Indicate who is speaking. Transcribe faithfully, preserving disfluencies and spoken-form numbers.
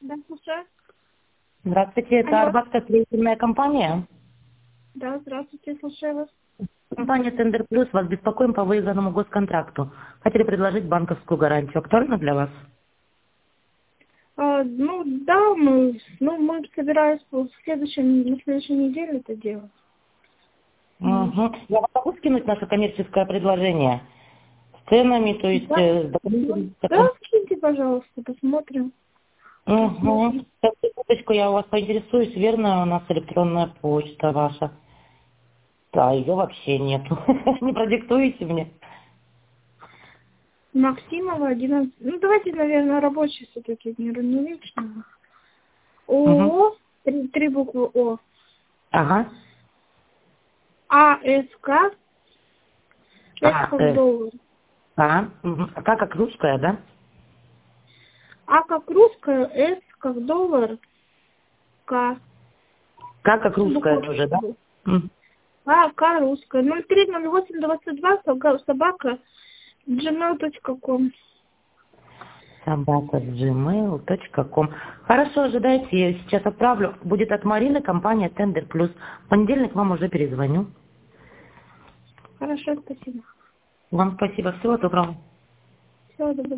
Speaker 1: Да, слушаю.
Speaker 2: Здравствуйте, это
Speaker 1: Алло.
Speaker 2: Арбатская строительная компания.
Speaker 1: Да, здравствуйте, слушаю вас.
Speaker 2: Компания Тендер Плюс, вас беспокоим по выигранному госконтракту. Хотели предложить банковскую гарантию. Актуально для вас?
Speaker 1: А, ну, да, мы, ну, мы собираемся в следующем, на следующей неделе это делать. М.
Speaker 2: Угу. Я вам могу скинуть наше коммерческое предложение с ценами, то есть
Speaker 1: Да,
Speaker 2: э, с
Speaker 1: ну,
Speaker 2: документами,
Speaker 1: да,
Speaker 2: которые...
Speaker 1: скиньте, пожалуйста, посмотрим.
Speaker 2: Угу.
Speaker 1: Посмотрим.
Speaker 2: Сейчас, секундочку, я у вас поинтересуюсь, верно у нас электронная почта ваша? Да, ее вообще нету. Не продиктуете мне?
Speaker 1: Максимова, одиннадцать. Ну, давайте, наверное, рабочий все-таки, не, не личного.
Speaker 2: Угу.
Speaker 1: ООО, три, три буквы О.
Speaker 2: Ага.
Speaker 1: АСК, С
Speaker 2: А,
Speaker 1: как
Speaker 2: э,
Speaker 1: доллар.
Speaker 2: а, мгм. А как, как русская, да?
Speaker 1: А как русская, С как доллар, К.
Speaker 2: Как, как русская
Speaker 1: Буква
Speaker 2: тоже, да? М.
Speaker 1: А, К русская. ноль три ноль восемь двадцать два собака gmail точка ком.
Speaker 2: собака джимейл точка ком. Хорошо, ожидайте, я сейчас отправлю. Будет от Марины, компания Тендер Плюс. В понедельник вам уже перезвоню.
Speaker 1: Хорошо, спасибо.
Speaker 2: Вам спасибо. Всего доброго.
Speaker 1: Всего доброго.